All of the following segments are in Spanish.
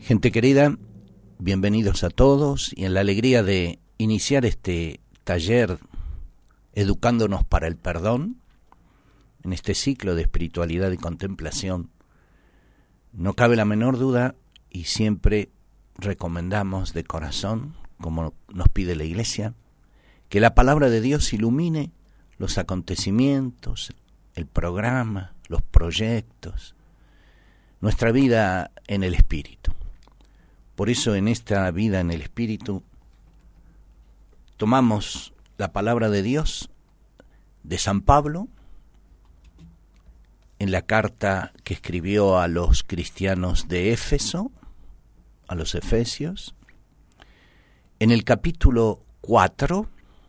Gente querida, bienvenidos a todos y en la alegría de iniciar este taller educándonos para el perdón, en este ciclo de espiritualidad y contemplación, no cabe la menor duda y siempre recomendamos de corazón, como nos pide la Iglesia, que la palabra de Dios ilumine los acontecimientos, el programa, los proyectos, nuestra vida en el Espíritu. Por eso en esta vida en el Espíritu tomamos la palabra de Dios de San Pablo en la carta que escribió a los cristianos de Éfeso, a los efesios, en el capítulo 4,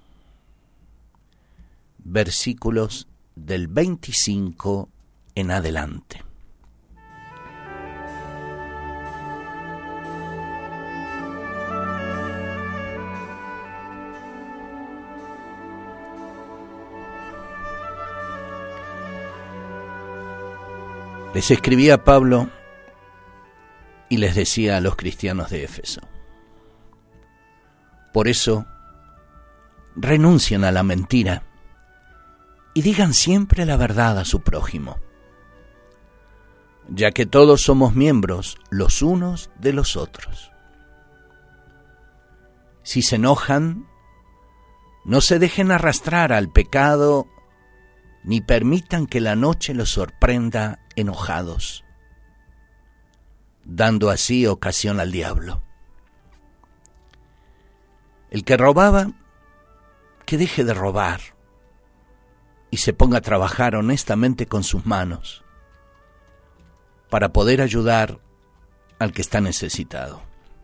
versículos del 25 en adelante. Les escribía Pablo y les decía a los cristianos de Éfeso: por eso, renuncien a la mentira y digan siempre la verdad a su prójimo, ya que todos somos miembros los unos de los otros. Si se enojan, no se dejen arrastrar al pecado, ni permitan que la noche los sorprenda enojados, dando así ocasión al diablo. El que robaba, que deje de robar y se ponga a trabajar honestamente con sus manos para poder ayudar al que está necesitado.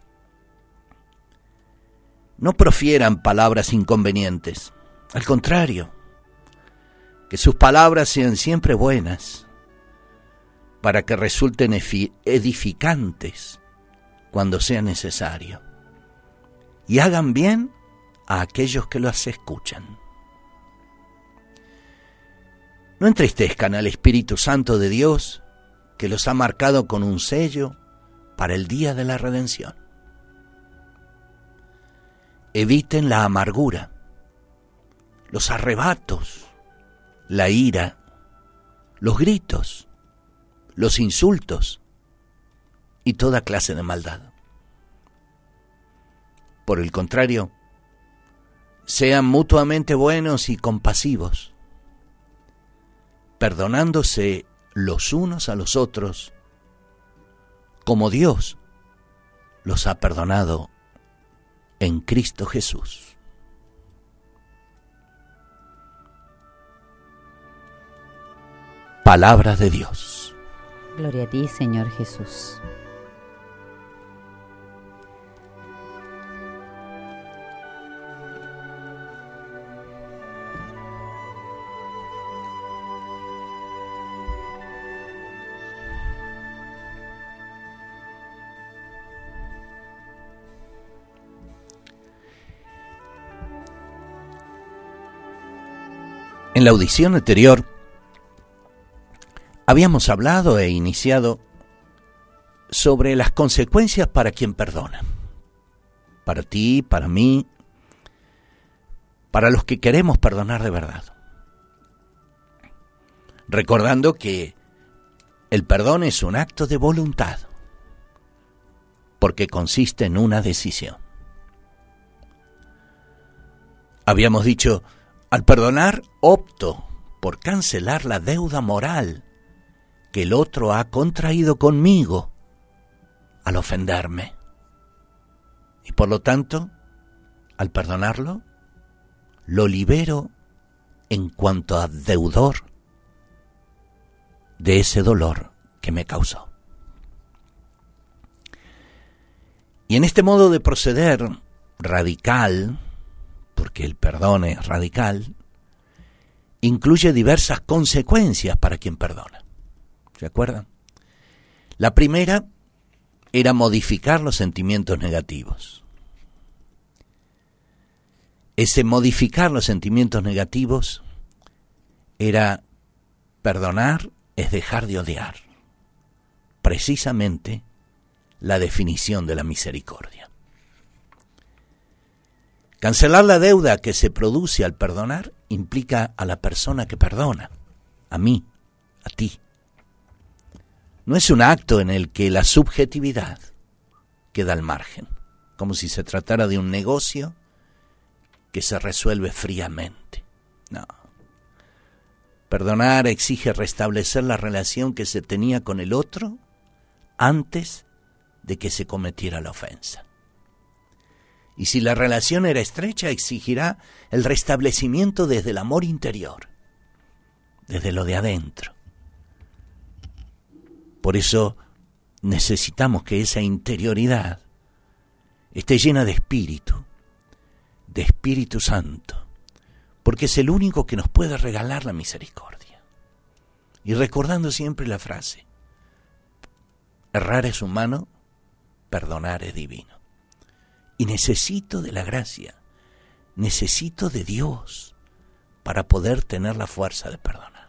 No profieran palabras inconvenientes, al contrario, que sus palabras sean siempre buenas, para que resulten edificantes cuando sea necesario, y hagan bien a aquellos que los escuchan. No entristezcan al Espíritu Santo de Dios, que los ha marcado con un sello para el día de la redención. Eviten la amargura, los arrebatos, la ira, los gritos, los insultos y toda clase de maldad. Por el contrario, sean mutuamente buenos y compasivos, perdonándose los unos a los otros, como Dios los ha perdonado en Cristo Jesús. Palabra de Dios. Gloria a ti, Señor Jesús. En la audición anterior habíamos hablado e iniciado sobre las consecuencias para quien perdona. Para ti, para mí, para los que queremos perdonar de verdad. Recordando que el perdón es un acto de voluntad, porque consiste en una decisión. Habíamos dicho, al perdonar opto por cancelar la deuda moral que el otro ha contraído conmigo al ofenderme. Y por lo tanto, al perdonarlo, lo libero en cuanto a deudor de ese dolor que me causó. Y en este modo de proceder radical, porque el perdón es radical, incluye diversas consecuencias para quien perdona. ¿Se acuerdan? La primera era modificar los sentimientos negativos. Ese modificar los sentimientos negativos era perdonar, es dejar de odiar. Precisamente la definición de la misericordia. Cancelar la deuda que se produce al perdonar implica a la persona que perdona, a mí, a ti. No es un acto en el que la subjetividad queda al margen, como si se tratara de un negocio que se resuelve fríamente. No. Perdonar exige restablecer la relación que se tenía con el otro antes de que se cometiera la ofensa. Y si la relación era estrecha, exigirá el restablecimiento desde el amor interior, desde lo de adentro. Por eso necesitamos que esa interioridad esté llena de Espíritu Santo, porque es el único que nos puede regalar la misericordia. Y recordando siempre la frase, errar es humano, perdonar es divino. Y necesito de la gracia, necesito de Dios para poder tener la fuerza de perdonar.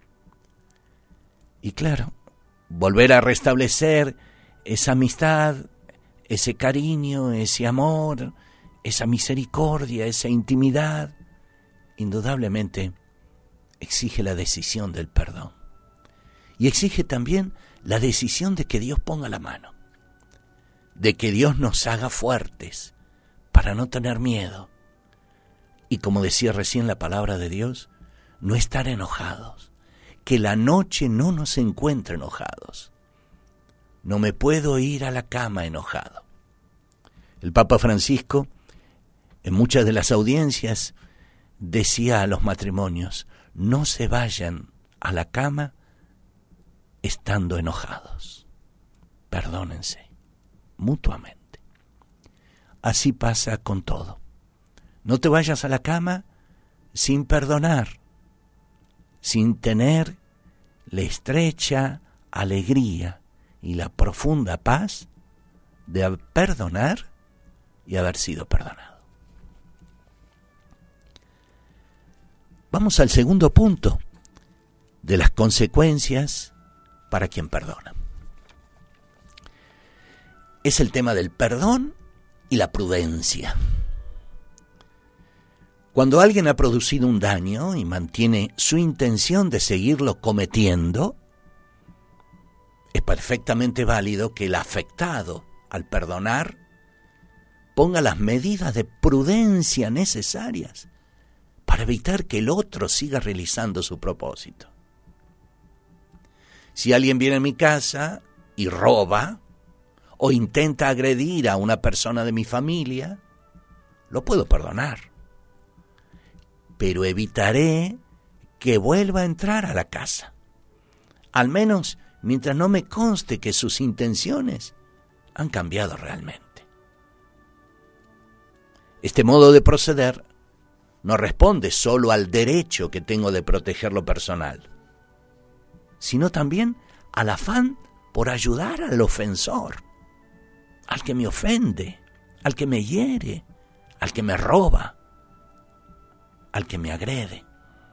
Y claro, volver a restablecer esa amistad, ese cariño, ese amor, esa misericordia, esa intimidad, indudablemente exige la decisión del perdón. Y exige también la decisión de que Dios ponga la mano, de que Dios nos haga fuertes para no tener miedo. Y como decía recién la palabra de Dios, no estar enojados, que la noche no nos encuentre enojados. No me puedo ir a la cama enojado. El Papa Francisco, en muchas de las audiencias, decía a los matrimonios, no se vayan a la cama estando enojados. Perdónense mutuamente. Así pasa con todo. No te vayas a la cama sin perdonar, sin tener la estrecha alegría y la profunda paz de perdonar y haber sido perdonado. Vamos al segundo punto de las consecuencias para quien perdona. Es el tema del perdón y la prudencia. Cuando alguien ha producido un daño y mantiene su intención de seguirlo cometiendo, es perfectamente válido que el afectado, al perdonar, ponga las medidas de prudencia necesarias para evitar que el otro siga realizando su propósito. Si alguien viene a mi casa y roba o intenta agredir a una persona de mi familia, lo puedo perdonar, pero evitaré que vuelva a entrar a la casa, al menos mientras no me conste que sus intenciones han cambiado realmente. Este modo de proceder no responde solo al derecho que tengo de proteger lo personal, sino también al afán por ayudar al ofensor, al que me ofende, al que me hiere, al que me roba, al que me agrede.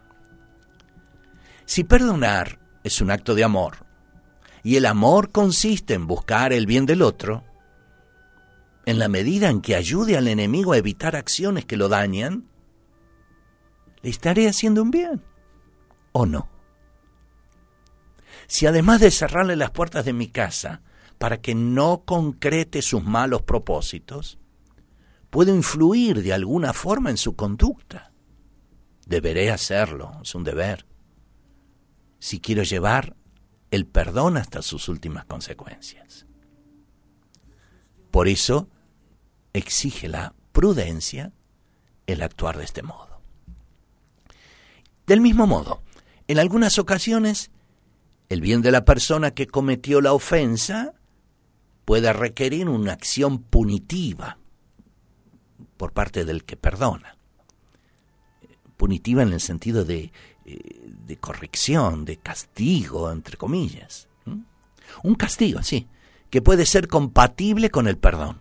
Si perdonar es un acto de amor, y el amor consiste en buscar el bien del otro, en la medida en que ayude al enemigo a evitar acciones que lo dañan, ¿le estaré haciendo un bien o no? Si además de cerrarle las puertas de mi casa para que no concrete sus malos propósitos, puedo influir de alguna forma en su conducta, deberé hacerlo, es un deber, si quiero llevar el perdón hasta sus últimas consecuencias. Por eso exige la prudencia el actuar de este modo. Del mismo modo, en algunas ocasiones, el bien de la persona que cometió la ofensa puede requerir una acción punitiva por parte del que perdona. Punitiva en el sentido de corrección, de castigo, entre comillas. Un castigo, sí, que puede ser compatible con el perdón.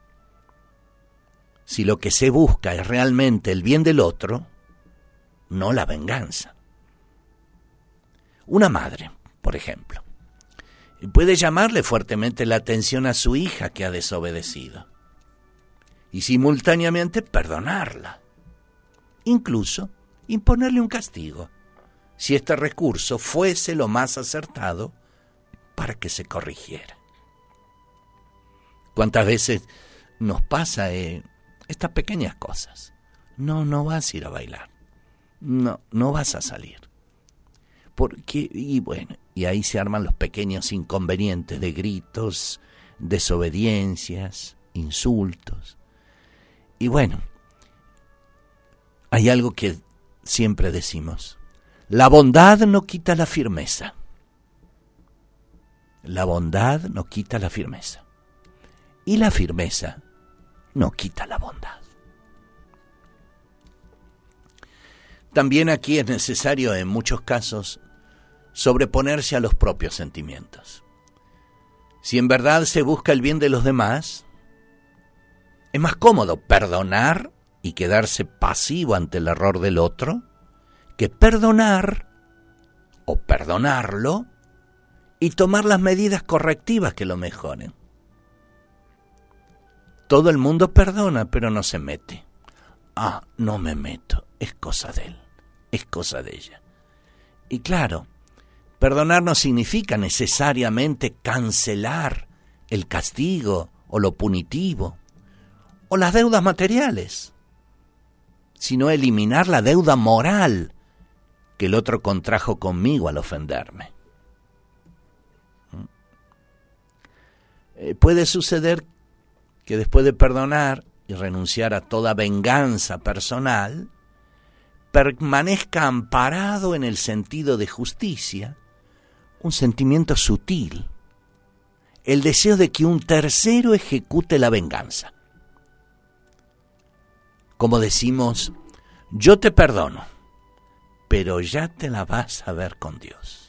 Si lo que se busca es realmente el bien del otro, no la venganza. Una madre, por ejemplo, Puede llamarle fuertemente la atención a su hija que ha desobedecido y simultáneamente perdonarla, incluso imponerle un castigo, si este recurso fuese lo más acertado para que se corrigiera. ¿Cuántas veces nos pasa estas pequeñas cosas? No vas a ir a bailar, no vas a salir. Porque, y ahí se arman los pequeños inconvenientes de gritos, desobediencias, insultos. Y bueno, hay algo que siempre decimos: la bondad no quita la firmeza. La bondad no quita la firmeza. Y la firmeza no quita la bondad. También aquí es necesario, en muchos casos, sobreponerse a los propios sentimientos. Si en verdad se busca el bien de los demás, es más cómodo perdonar y quedarse pasivo ante el error del otro que perdonar o perdonarlo y tomar las medidas correctivas que lo mejoren. Todo el mundo perdona, pero no se mete. No me meto, es cosa de él, es cosa de ella. Y claro, perdonar no significa necesariamente cancelar el castigo o lo punitivo o las deudas materiales, sino eliminar la deuda moral que el otro contrajo conmigo al ofenderme. Puede suceder que después de perdonar y renunciar a toda venganza personal, permanezca amparado en el sentido de justicia un sentimiento sutil, el deseo de que un tercero ejecute la venganza. Como decimos, yo te perdono, pero ya te la vas a ver con Dios.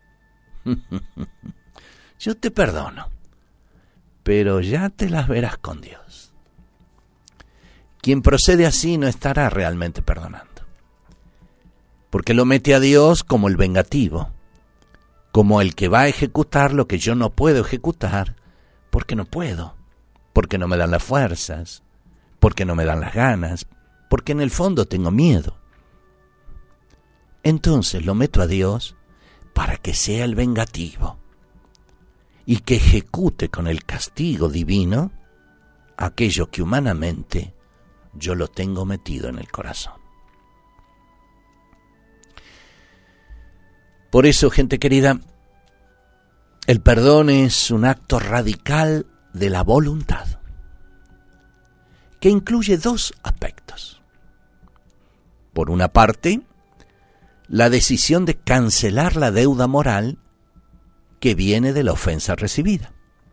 Yo te perdono, pero ya te las verás con Dios. Quien procede así no estará realmente perdonando, porque lo mete a Dios como el vengativo, como el que va a ejecutar lo que yo no puedo ejecutar, porque no puedo, porque no me dan las fuerzas, porque no me dan las ganas, porque en el fondo tengo miedo. Entonces lo meto a Dios para que sea el vengativo y que ejecute con el castigo divino aquello que humanamente yo lo tengo metido en el corazón. Por eso, gente querida, el perdón es un acto radical de la voluntad, que incluye dos aspectos. Por una parte, la decisión de cancelar la deuda moral que viene de la ofensa recibida.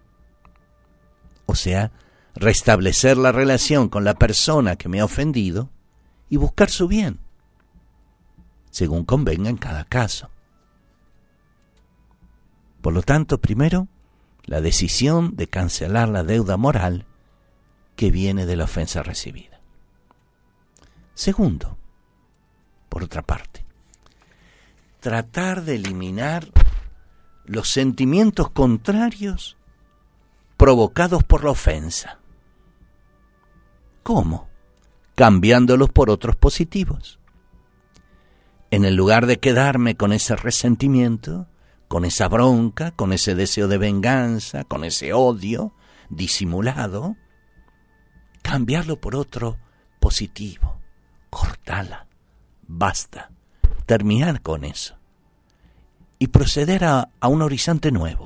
O sea, restablecer la relación con la persona que me ha ofendido y buscar su bien, según convenga en cada caso. Por lo tanto, primero, la decisión de cancelar la deuda moral que viene de la ofensa recibida. Segundo, por otra parte, tratar de eliminar los sentimientos contrarios provocados por la ofensa. ¿Cómo? Cambiándolos por otros positivos. En el lugar de quedarme con ese resentimiento, con esa bronca, con ese deseo de venganza, con ese odio disimulado, cambiarlo por otro positivo. Cortala, basta, terminar con eso y proceder a un horizonte nuevo.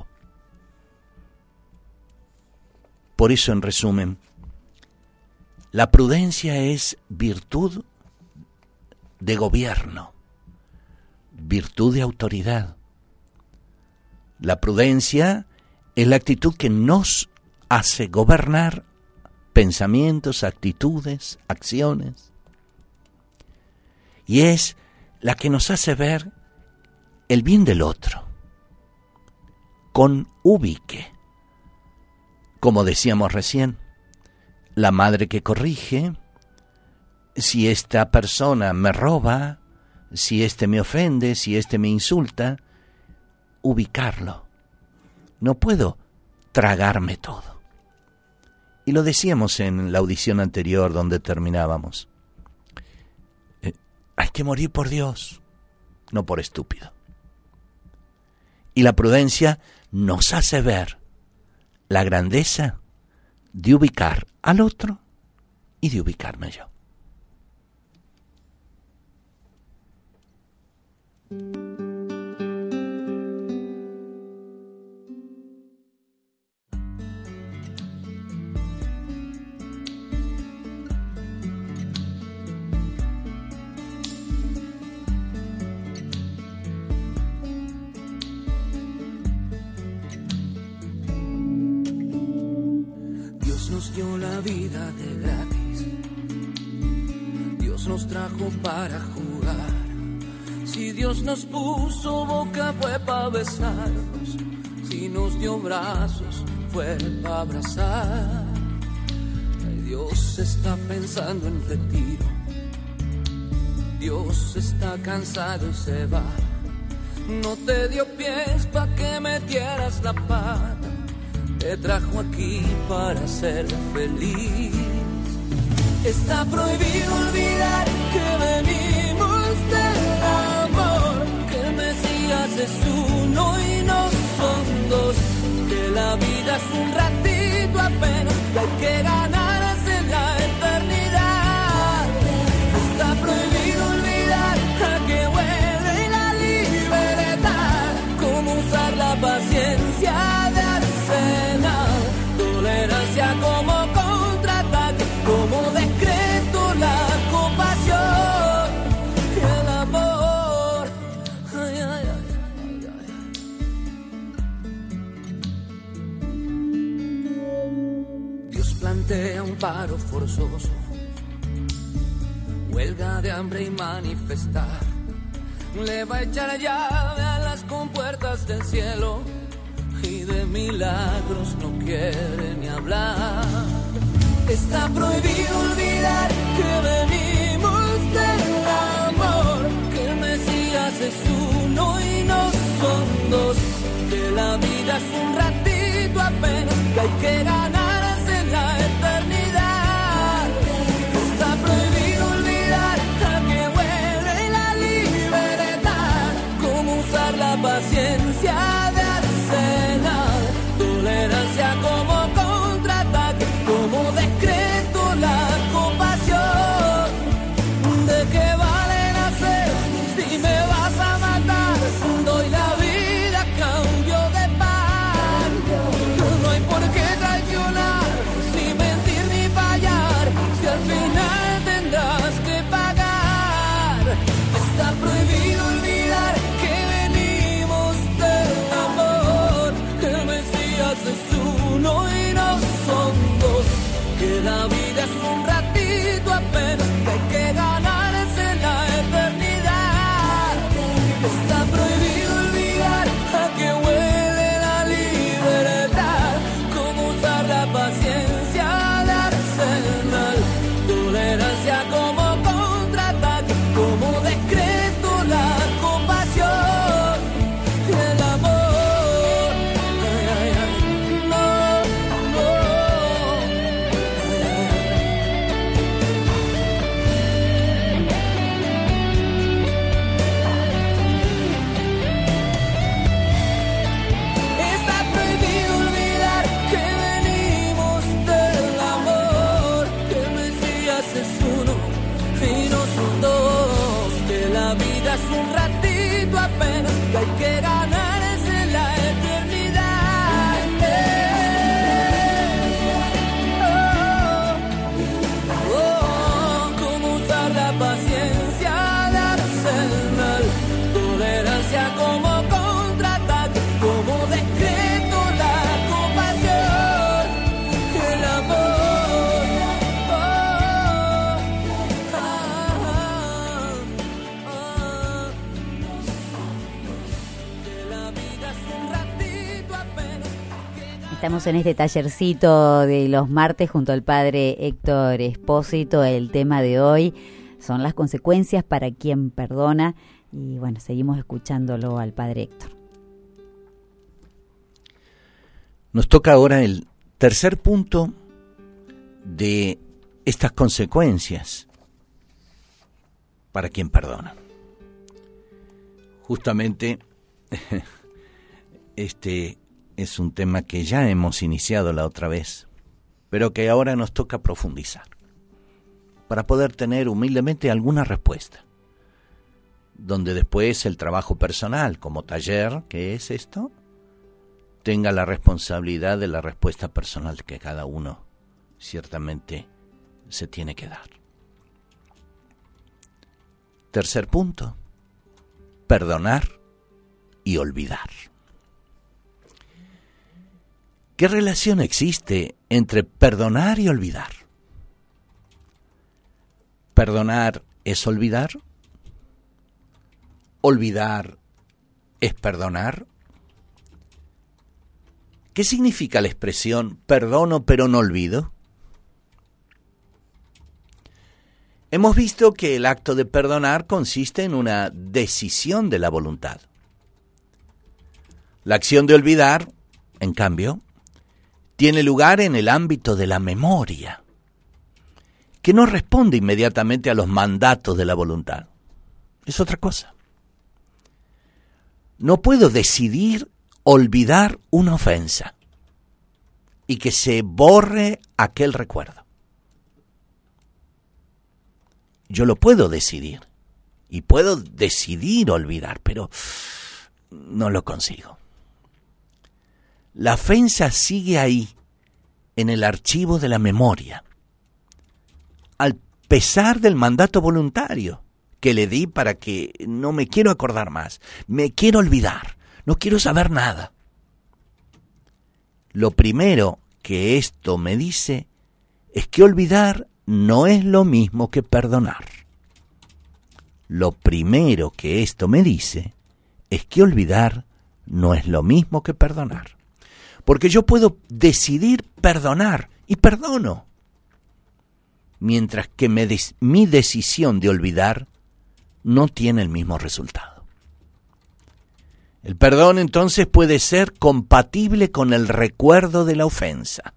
Por eso, en resumen, la prudencia es virtud de gobierno, virtud de autoridad. La prudencia es la actitud que nos hace gobernar pensamientos, actitudes, acciones. Y es la que nos hace ver el bien del otro, con ubique. Como decíamos recién, la madre que corrige, si esta persona me roba, si este me ofende, si este me insulta, ubicarlo, No puedo tragarme todo. Y lo decíamos en la audición anterior donde terminábamos. Hay que morir por Dios, no por estúpido. Y la prudencia nos hace ver la grandeza de ubicar al otro y de ubicarme yo. Nos dio la vida de gratis, Dios nos trajo para jugar. Si Dios nos puso boca fue para besarnos, si nos dio brazos fue para abrazar. Ay, Dios está pensando en retiro, Dios está cansado y se va. No te dio pies pa' que metieras la pata, te trajo aquí para ser feliz. Está prohibido olvidar que venimos del amor, que el Mesías es uno y no son dos, que la vida es un ratito apenas, que hay que ganarse en la eternidad. Está prohibido olvidar a que huele la libertad, cómo usar la paciencia de arsenal, tolerancia como contraataque, como decreto la compasión y el amor. Ay, ay, ay, ay, ay. Dios plantea un paro forzoso, huelga de hambre y manifestar. Le va a echar llave a las compuertas del cielo y de milagros no quiere ni hablar. Está prohibido olvidar que venimos del amor, que el Mesías es uno y no son dos, que la vida es un ratito apenas, que hay que ganarse en la eternidad. Está prohibido olvidar a que huele la libertad, cómo usar la paciencia de arsenal, tolerancia como contraataque, como decreto la compasión. ¿De qué vale nacer si me vas a matar? Doy la vida a cambio de pan. No hay por qué traicionar, sin mentir ni fallar, si al final tendrás que pagar. Está prohibido olvidar que venimos del amor, que el Mesías es uno y no son dos, que la vida es un ratito apenas, que hay que ganarse en la eternidad. Está prohibido olvidar a que huele la libertad, cómo usar la paciencia de arsenal, tolerancia como contraataque, como decreto la compasión y el amor. Ay, ay, ay, no, no. Está prohibido olvidar que venimos del amor, que el Mesías es uno y no son dos, que la vida es un ratito apenas, que hay que ganarse la eternidad. Cómo usar la paciencia de arsenal, tolerancia como contraataque, como decreto la compasión y el amor. Que la vida es un ratito apenas, que Estamos en este tallercito de los martes junto al padre Héctor Espósito. El tema de hoy son las consecuencias para quien perdona. Y bueno, seguimos escuchándolo al padre Héctor. Nos toca ahora el tercer punto de estas consecuencias para quien perdona. Justamente este es un tema que ya hemos iniciado la otra vez, pero que ahora nos toca profundizar para poder tener humildemente alguna respuesta, donde después el trabajo personal como taller, que es esto, tenga la responsabilidad de la respuesta personal que cada uno ciertamente se tiene que dar. Tercer punto, perdonar y olvidar. ¿Qué relación existe entre perdonar y olvidar? ¿Perdonar es olvidar? ¿Olvidar es perdonar? ¿Qué significa la expresión perdono pero no olvido? Hemos visto que el acto de perdonar consiste en una decisión de la voluntad. La acción de olvidar, en cambio, tiene lugar en el ámbito de la memoria, que no responde inmediatamente a los mandatos de la voluntad. Es otra cosa. No puedo decidir olvidar una ofensa y que se borre aquel recuerdo. Yo lo puedo decidir y puedo decidir olvidar, pero no lo consigo. La ofensa sigue ahí, en el archivo de la memoria, al pesar del mandato voluntario que le di para que no me quiero acordar más, me quiero olvidar, no quiero saber nada. Lo primero que esto me dice es que olvidar no es lo mismo que perdonar. Lo primero que esto me dice es que olvidar no es lo mismo que perdonar. Porque yo puedo decidir perdonar y perdono, mientras que mi decisión de olvidar no tiene el mismo resultado. El perdón entonces puede ser compatible con el recuerdo de la ofensa.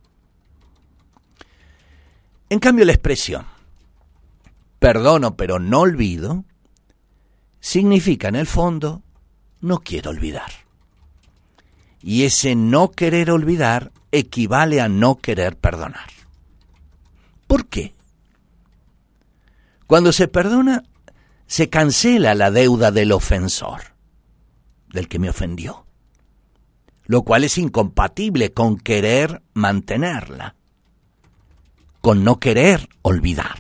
En cambio, la expresión perdono pero no olvido significa en el fondo no quiero olvidar. Y ese no querer olvidar equivale a no querer perdonar. ¿Por qué? Cuando se perdona, se cancela la deuda del ofensor, del que me ofendió, lo cual es incompatible con querer mantenerla, con no querer olvidar.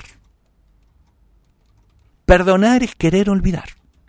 Perdonar es querer olvidar.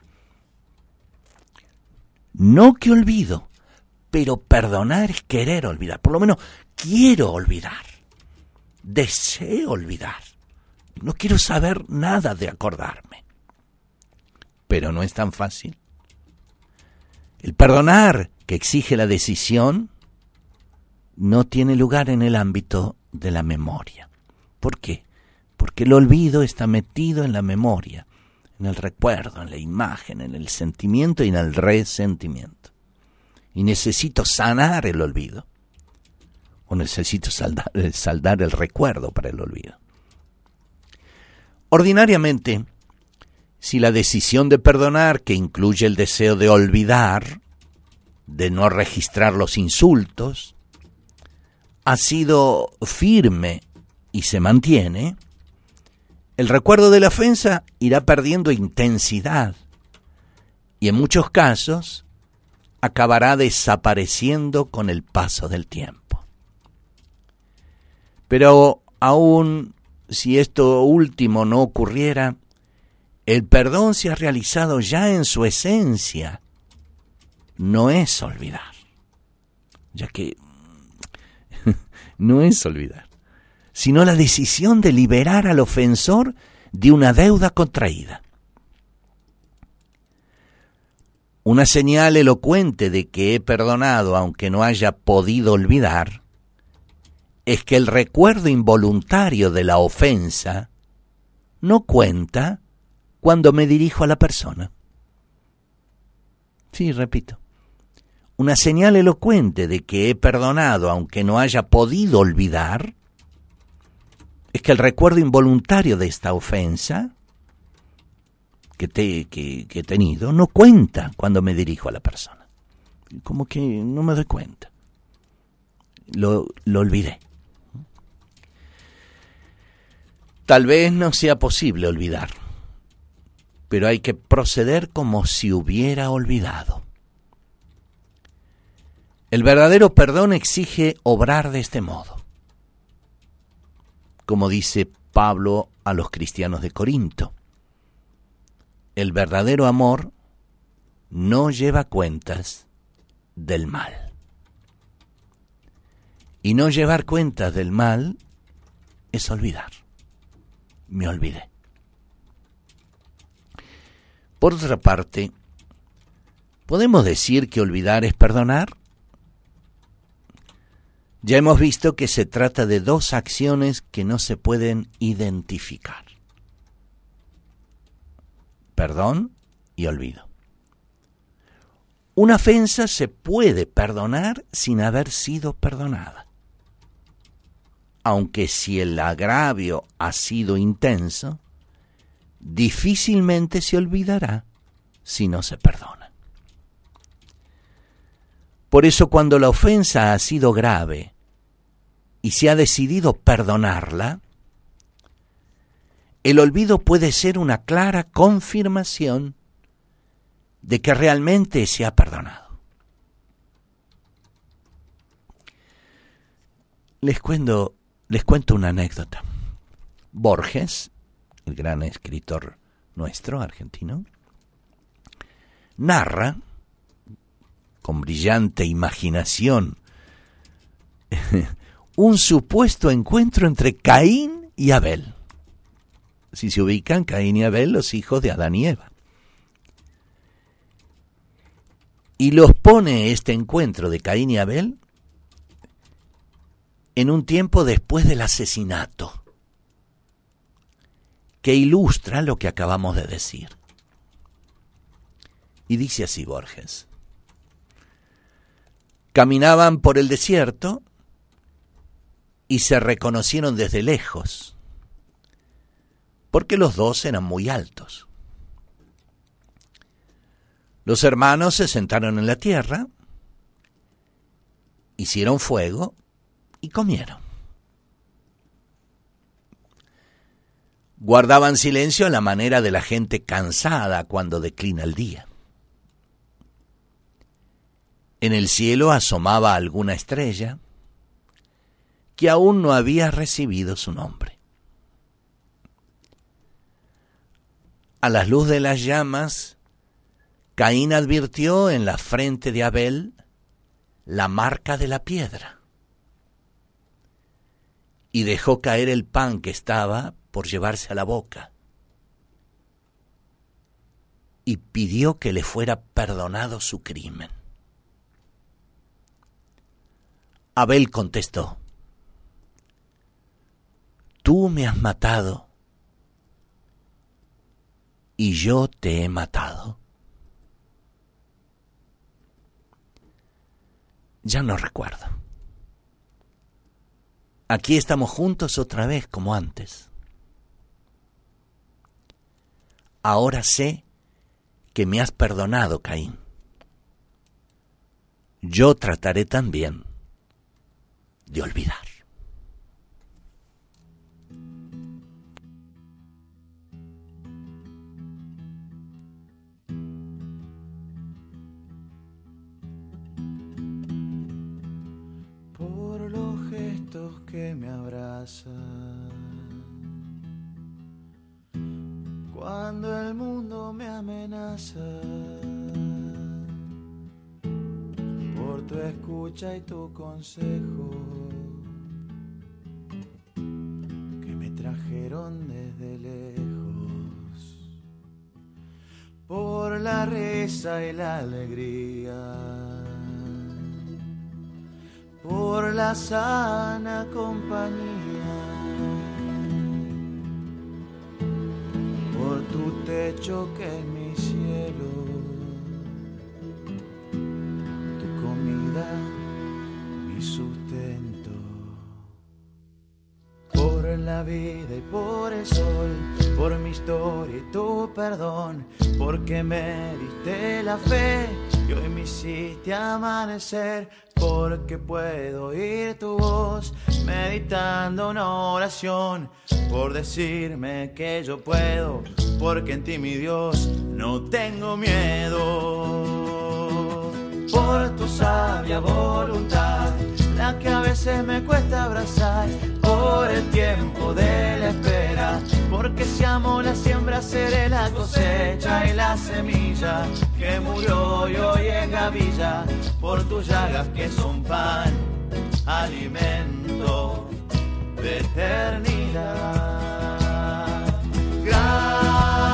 No que olvido, pero perdonar es querer olvidar. Por lo menos quiero olvidar. Deseo olvidar. No quiero saber nada de acordarme. Pero no es tan fácil. El perdonar, que exige la decisión, no tiene lugar en el ámbito de la memoria. ¿Por qué? Porque el olvido está metido en la memoria, en el recuerdo, en la imagen, en el sentimiento y en el resentimiento. Y necesito sanar el olvido. O necesito saldar el recuerdo para el olvido. Ordinariamente, si la decisión de perdonar, que incluye el deseo de olvidar, de no registrar los insultos, ha sido firme y se mantiene, el recuerdo de la ofensa irá perdiendo intensidad y en muchos casos acabará desapareciendo con el paso del tiempo. Pero aún si esto último no ocurriera, el perdón se ha realizado ya en su esencia. No es olvidar, ya que no es olvidar, sino la decisión de liberar al ofensor de una deuda contraída. Una señal elocuente de que he perdonado aunque no haya podido olvidar es que el recuerdo involuntario de la ofensa no cuenta cuando me dirijo a la persona. Sí, repito. Una señal elocuente de que he perdonado aunque no haya podido olvidar es que el recuerdo involuntario de esta ofensa que he tenido no cuenta cuando me dirijo a la persona. Como que no me doy cuenta. Lo olvidé. Tal vez no sea posible olvidar, pero hay que proceder como si hubiera olvidado. El verdadero perdón exige obrar de este modo. Como dice Pablo a los cristianos de Corinto, el verdadero amor no lleva cuentas del mal. Y no llevar cuentas del mal es olvidar. Me olvidé. Por otra parte, ¿podemos decir que olvidar es perdonar? Ya hemos visto que se trata de dos acciones que no se pueden identificar. Perdón y olvido. Una ofensa se puede perdonar sin haber sido perdonada. Aunque si el agravio ha sido intenso, difícilmente se olvidará si no se perdona. Por eso cuando la ofensa ha sido grave y se ha decidido perdonarla, el olvido puede ser una clara confirmación de que realmente se ha perdonado. Les cuento una anécdota. Borges, el gran escritor nuestro, argentino, narra, con brillante imaginación, un supuesto encuentro entre Caín y Abel. Si se ubican, Caín y Abel, los hijos de Adán y Eva. Y los pone este encuentro de Caín y Abel en un tiempo después del asesinato, que ilustra lo que acabamos de decir. Y dice así Borges: caminaban por el desierto y se reconocieron desde lejos, porque los dos eran muy altos. Los hermanos se sentaron en la tierra, hicieron fuego y comieron. Guardaban silencio a la manera de la gente cansada cuando declina el día. En el cielo asomaba alguna estrella que aún no había recibido su nombre. A la luz de las llamas, Caín advirtió en la frente de Abel la marca de la piedra y dejó caer el pan que estaba por llevarse a la boca y pidió que le fuera perdonado su crimen. Abel contestó: tú me has matado y yo te he matado. Ya no recuerdo. Aquí estamos juntos otra vez como antes. Ahora sé que me has perdonado, Caín. Yo trataré también de olvidar. Por los gestos que me abrazan, cuando el mundo me amenaza, por tu escucha y tu consejo que me trajeron desde lejos, por la risa y la alegría, por la sana compañía, por tu techo que es mi cielo, tu la vida y por el sol, por mi historia y tu perdón, porque me diste la fe y hoy me hiciste amanecer, porque puedo oír tu voz meditando una oración, por decirme que yo puedo, porque en ti mi Dios no tengo miedo, por tu sabia voluntad, la que a veces me cuesta abrazar, por el tiempo de la espera, porque si amo la siembra seré la cosecha y la semilla que murió y hoy es gavilla, por tus llagas que son pan, alimento de eternidad. Gracias.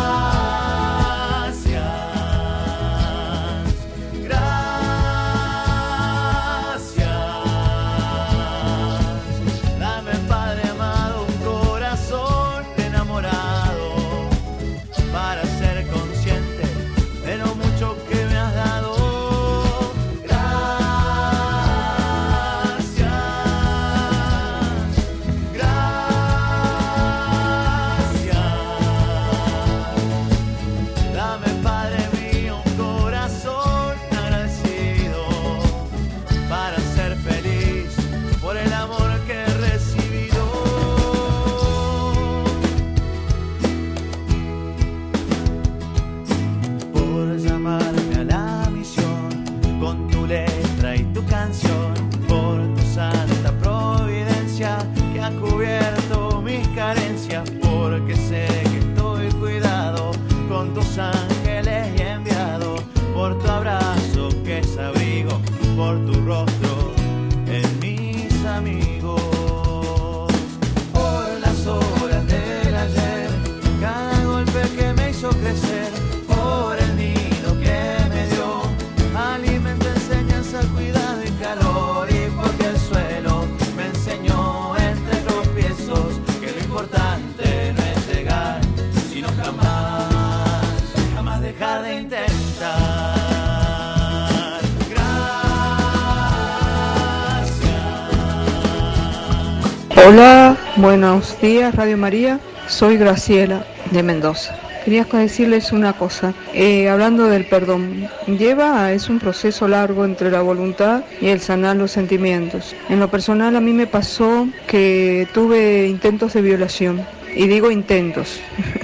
Hola, buenos días Radio María, soy Graciela de Mendoza. Quería decirles una cosa, hablando del perdón, es un proceso largo entre la voluntad y el sanar los sentimientos. En lo personal a mí me pasó que tuve intentos de violación, y digo intentos,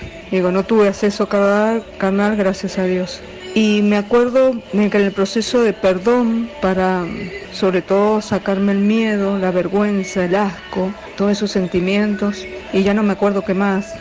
no tuve acceso carnal, gracias a Dios. Y me acuerdo de que en el proceso de perdón, para sobre todo sacarme el miedo, la vergüenza, el asco, todos esos sentimientos, y ya no me acuerdo qué más,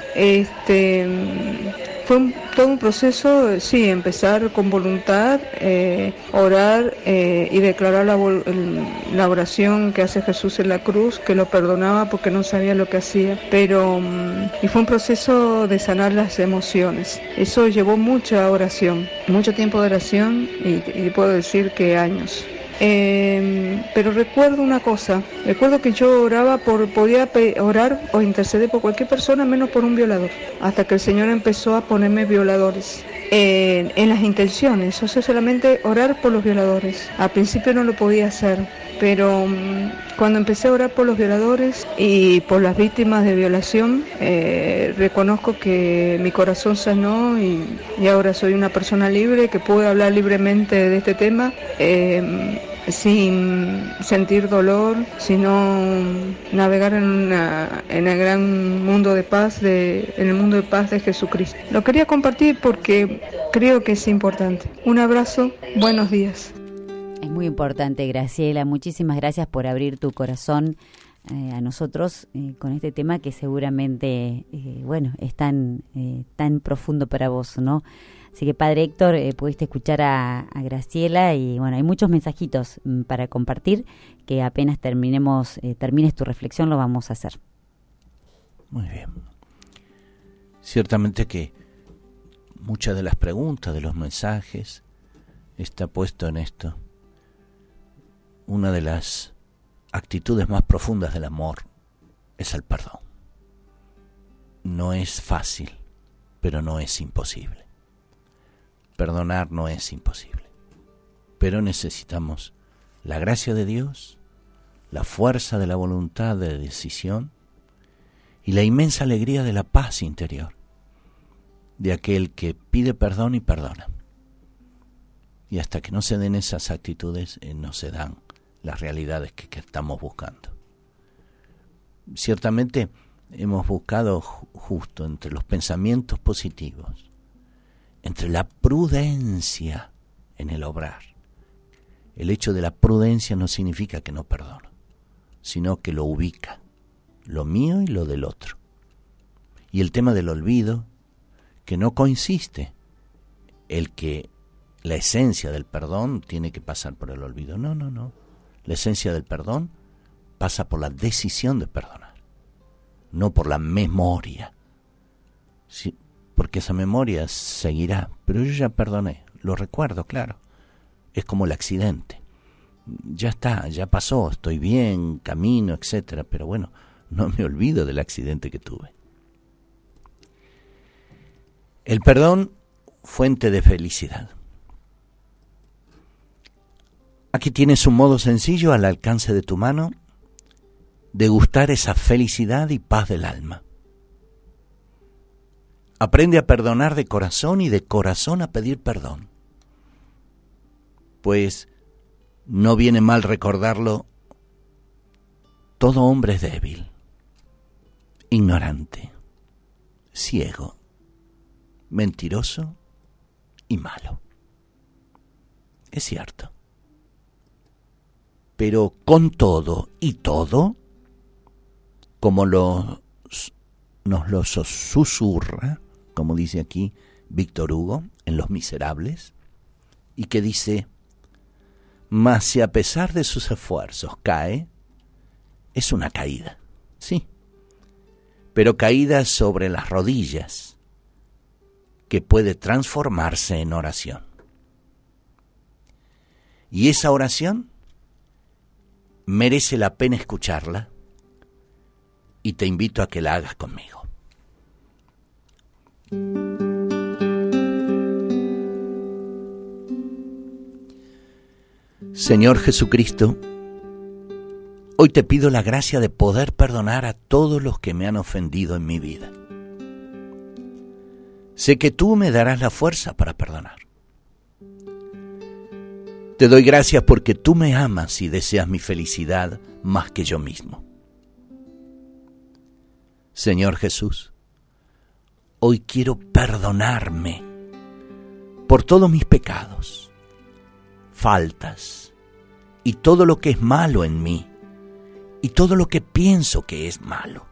fue todo un proceso, sí, empezar con voluntad, orar y declarar la oración que hace Jesús en la cruz, que lo perdonaba porque no sabía lo que hacía, y fue un proceso de sanar las emociones. Eso llevó mucha oración, mucho tiempo de oración y puedo decir que años. Pero recuerdo una cosa, recuerdo que yo podía orar o interceder por cualquier persona menos por un violador, hasta que el Señor empezó a ponerme violadores en las intenciones, o sea, solamente orar por los violadores. Al principio no lo podía hacer, pero cuando empecé a orar por los violadores y por las víctimas de violación, reconozco que mi corazón sanó y ahora soy una persona libre que puede hablar libremente de este tema, sin sentir dolor, sino navegar en el gran mundo de paz, en el mundo de paz de Jesucristo. Lo quería compartir porque creo que es importante. Un abrazo, buenos días. Es muy importante, Graciela. Muchísimas gracias por abrir tu corazón a nosotros con este tema que seguramente, es tan profundo para vos, ¿no? Así que, Padre Héctor, pudiste escuchar a Graciela y, hay muchos mensajitos para compartir que apenas termines tu reflexión lo vamos a hacer. Muy bien. Ciertamente que muchas de las preguntas, de los mensajes, está puesto en esto. Una de las actitudes más profundas del amor es el perdón. No es fácil, pero no es imposible. Perdonar no es imposible, pero necesitamos la gracia de Dios, la fuerza de la voluntad de decisión y la inmensa alegría de la paz interior de aquel que pide perdón y perdona. Y hasta que no se den esas actitudes, no se dan las realidades que estamos buscando. Ciertamente hemos buscado justo entre los pensamientos positivos, entre la prudencia en el obrar. El hecho de la prudencia no significa que no perdono, sino que lo ubica, lo mío y lo del otro. Y el tema del olvido, que no consiste el que la esencia del perdón tiene que pasar por el olvido. No. La esencia del perdón pasa por la decisión de perdonar, no por la memoria. Sí, porque esa memoria seguirá, pero yo ya perdoné, lo recuerdo, claro. Es como el accidente. Ya está, ya pasó, estoy bien, camino, etcétera, pero bueno, no me olvido del accidente que tuve. El perdón, fuente de felicidad. Aquí tienes un modo sencillo al alcance de tu mano de gustar esa felicidad y paz del alma. Aprende a perdonar de corazón y de corazón a pedir perdón. Pues no viene mal recordarlo, todo hombre es débil, ignorante, ciego, mentiroso y malo. Es cierto. Pero con todo y todo, como nos lo susurra, como dice aquí Víctor Hugo en Los Miserables, y que dice: mas si a pesar de sus esfuerzos cae, es una caída, sí, pero caída sobre las rodillas, que puede transformarse en oración. Y esa oración merece la pena escucharla, y te invito a que la hagas conmigo. Señor Jesucristo, hoy te pido la gracia de poder perdonar a todos los que me han ofendido en mi vida. Sé que tú me darás la fuerza para perdonar. Te doy gracias porque tú me amas y deseas mi felicidad más que yo mismo. Señor Jesús, hoy quiero perdonarme por todos mis pecados, faltas y todo lo que es malo en mí y todo lo que pienso que es malo.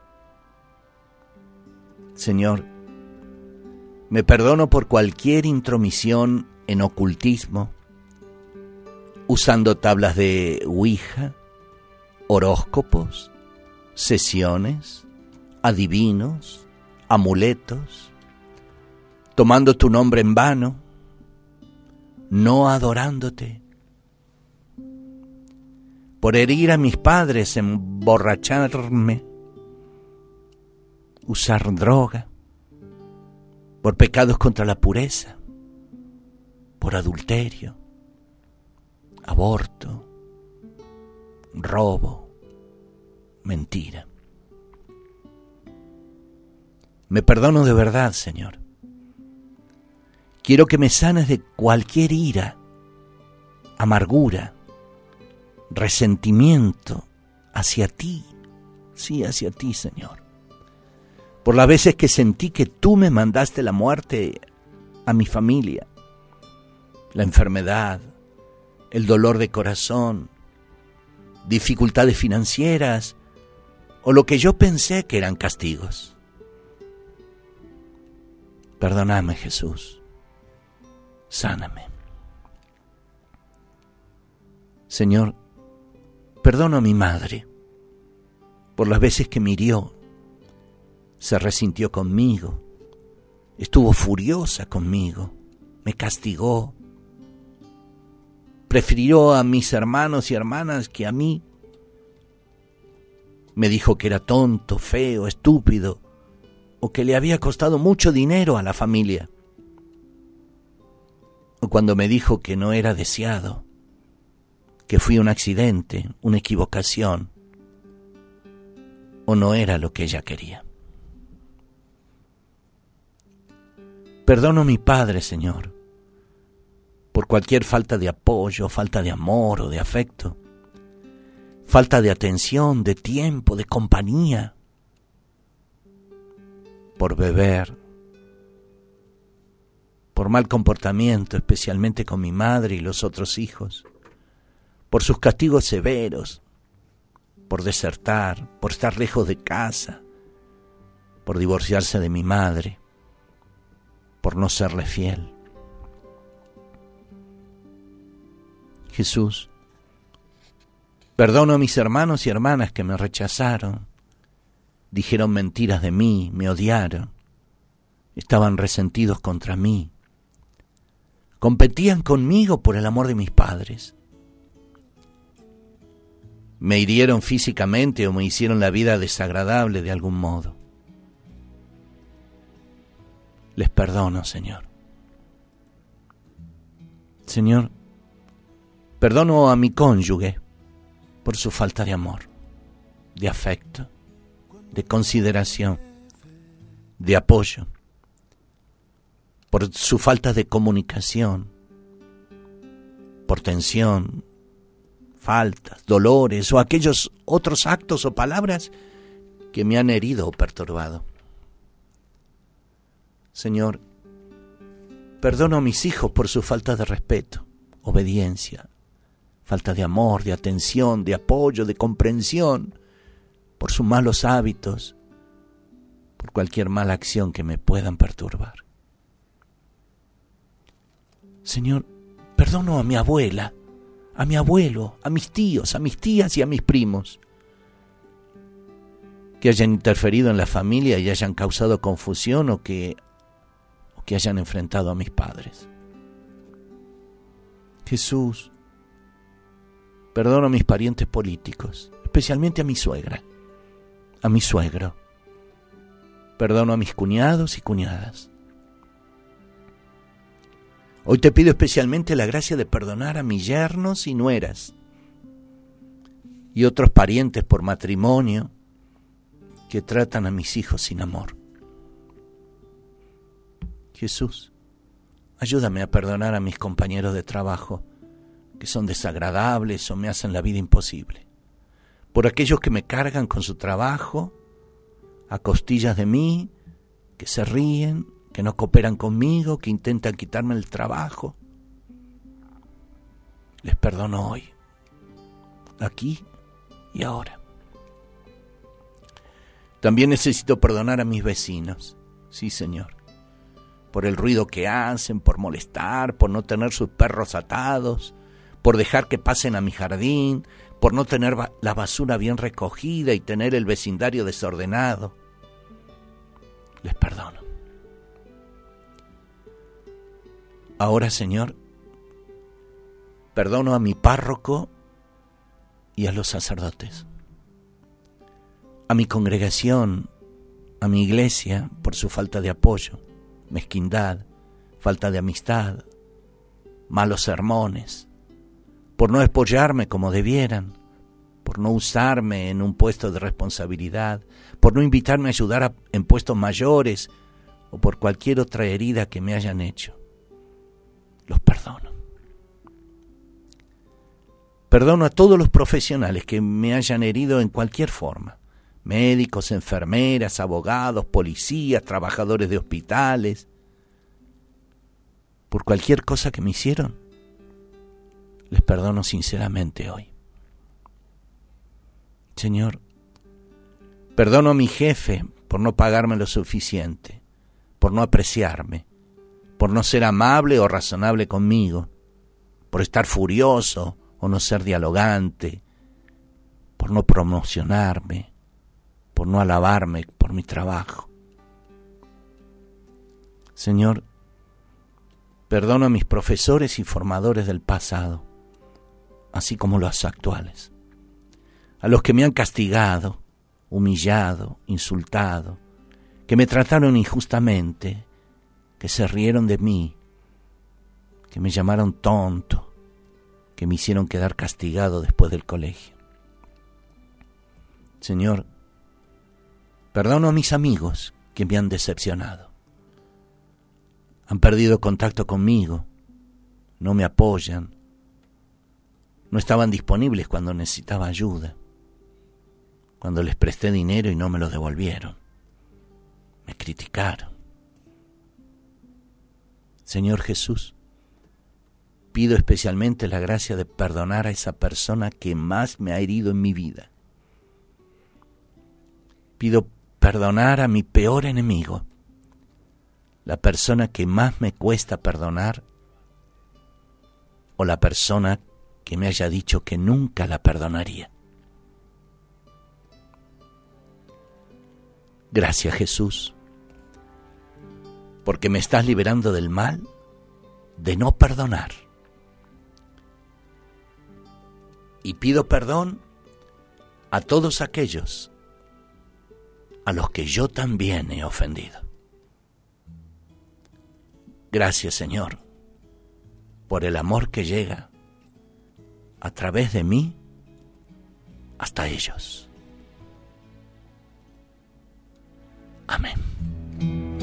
Señor, me perdono por cualquier intromisión en ocultismo, usando tablas de Ouija, horóscopos, sesiones, adivinos, amuletos, tomando tu nombre en vano, no adorándote, por herir a mis padres, emborracharme, usar droga, por pecados contra la pureza, por adulterio, aborto, robo, mentira. Me perdono de verdad, Señor. Quiero que me sanes de cualquier ira, amargura, resentimiento hacia ti. Sí, hacia ti, Señor. Por las veces que sentí que tú me mandaste la muerte a mi familia, la enfermedad, el dolor de corazón, dificultades financieras o lo que yo pensé que eran castigos. Perdóname, Jesús. Sáname. Señor, perdono a mi madre por las veces que me hirió, se resintió conmigo, estuvo furiosa conmigo, me castigó, prefirió a mis hermanos y hermanas que a mí. Me dijo que era tonto, feo, estúpido, o que le había costado mucho dinero a la familia. O cuando me dijo que no era deseado, que fui un accidente, una equivocación. o no era lo que ella quería. Perdono a mi padre, Señor, por cualquier falta de apoyo, falta de amor o de afecto, falta de atención, de tiempo, de compañía, por beber, por mal comportamiento, especialmente con mi madre y los otros hijos, por sus castigos severos, por desertar, por estar lejos de casa, por divorciarse de mi madre, por no serle fiel. Jesús, perdono a mis hermanos y hermanas que me rechazaron, dijeron mentiras de mí, me odiaron, estaban resentidos contra mí, competían conmigo por el amor de mis padres. Me hirieron físicamente o me hicieron la vida desagradable de algún modo. Les perdono, Señor. Señor, perdono a mi cónyuge por su falta de amor, de afecto, de consideración, de apoyo, por su falta de comunicación, por tensión, faltas, dolores o aquellos otros actos o palabras que me han herido o perturbado. Señor, perdono a mis hijos por su falta de respeto, obediencia, falta de amor, de atención, de apoyo, de comprensión, por sus malos hábitos, por cualquier mala acción que me puedan perturbar. Señor, perdono a mi abuela, a mi abuelo, a mis tíos, a mis tías y a mis primos, que hayan interferido en la familia y hayan causado confusión o que hayan enfrentado a mis padres. Jesús, perdono a mis parientes políticos, especialmente a mi suegra, a mi suegro. Perdono a mis cuñados y cuñadas. Hoy te pido especialmente la gracia de perdonar a mis yernos y nueras y otros parientes por matrimonio que tratan a mis hijos sin amor. Jesús, ayúdame a perdonar a mis compañeros de trabajo que son desagradables o me hacen la vida imposible. Por aquellos que me cargan con su trabajo, a costillas de mí, que se ríen, que no cooperan conmigo, que intentan quitarme el trabajo. Les perdono hoy, aquí y ahora. También necesito perdonar a mis vecinos, sí, Señor, por el ruido que hacen, por molestar, por no tener sus perros atados, por dejar que pasen a mi jardín, por no tener la basura bien recogida y tener el vecindario desordenado. Les perdono. Ahora, Señor, perdono a mi párroco y a los sacerdotes, a mi congregación, a mi iglesia por su falta de apoyo, mezquindad, falta de amistad, malos sermones, por no apoyarme como debieran, por no usarme en un puesto de responsabilidad, por no invitarme a ayudar en puestos mayores o por cualquier otra herida que me hayan hecho. Los perdono. Perdono a todos los profesionales que me hayan herido en cualquier forma. Médicos, enfermeras, abogados, policías, trabajadores de hospitales. Por cualquier cosa que me hicieron, les perdono sinceramente hoy. Señor, perdono a mi jefe por no pagarme lo suficiente, por no apreciarme, por no ser amable o razonable conmigo, por estar furioso o no ser dialogante, por no promocionarme, por no alabarme por mi trabajo. Señor, perdono a mis profesores y formadores del pasado, así como los actuales, a los que me han castigado, humillado, insultado, que me trataron injustamente, que se rieron de mí, que me llamaron tonto, que me hicieron quedar castigado después del colegio. Señor, Perdono a mis amigos que me han decepcionado. Han perdido contacto conmigo, no me apoyan, no estaban disponibles cuando necesitaba ayuda, cuando les presté dinero y no me lo devolvieron, me criticaron. Señor Jesús, pido especialmente la gracia de perdonar a esa persona que más me ha herido en mi vida. Pido perdonar a mi peor enemigo, la persona que más me cuesta perdonar, o la persona que me haya dicho que nunca la perdonaría. Gracias, Jesús, porque me estás liberando del mal de no perdonar. Y pido perdón a todos aquellos a los que yo también he ofendido. Gracias, Señor, por el amor que llega a través de mí hasta ellos. Amén.